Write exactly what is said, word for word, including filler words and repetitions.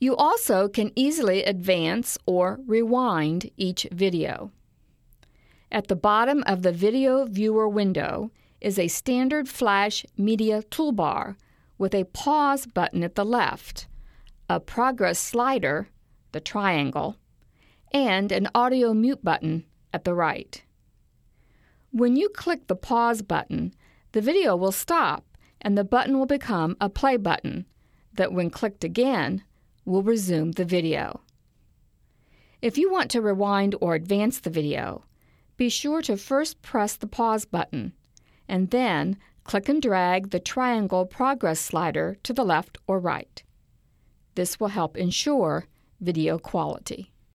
You also can easily advance or rewind each video. At the bottom of the Video Viewer window is a standard Flash Media toolbar with a pause button at the left, a progress slider, the triangle, and an audio mute button at the right. When you click the pause button, the video will stop and the button will become a play button that, when clicked again, will resume the video. If you want to rewind or advance the video, be sure to first press the pause button and then click and drag the triangle progress slider to the left or right. This will help ensure video quality.